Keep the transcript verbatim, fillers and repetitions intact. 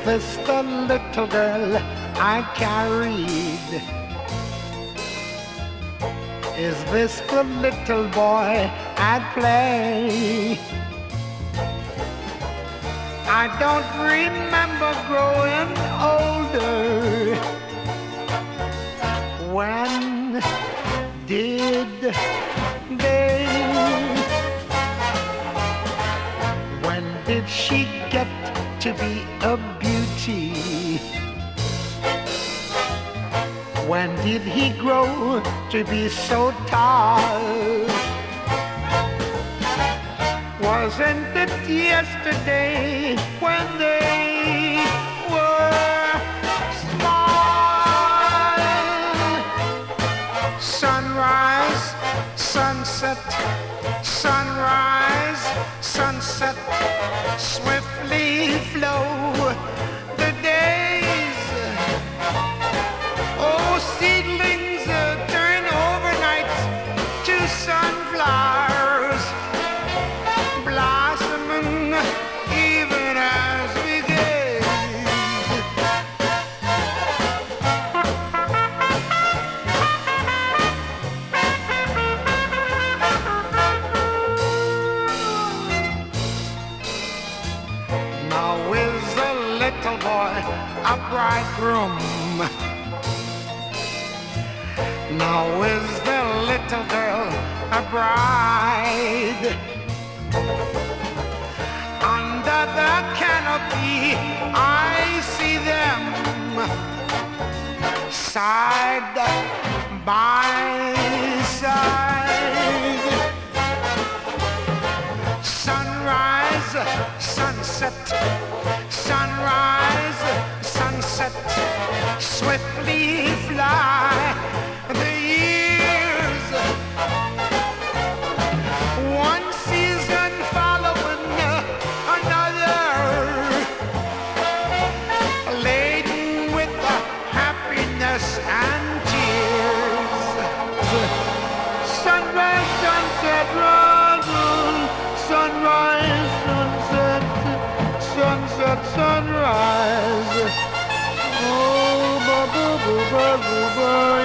this the little girl I carried? Is this the little boy at play? I don't remember growing older. When did they? When did she get to be a beauty? When did he grow to be so tall? Wasn't it yesterday when they were small? Sunrise, sunset, sunrise, sunset, swiftly flow the days. Oh, seedlings uh, turn overnight to sunflowers, blossoming even as we gaze. Now is the little boy a bridegroom? Now is the little girl a bride? Under the canopy I see them side by side. Sunrise, sunset, sunrise, sunset, swiftly fly the years. One season following another, laden with happiness and tears. Sunrise, sunset, rising, sunrise, sunset, sunset, sunrise. Oh, ba ba ba ba ba ba.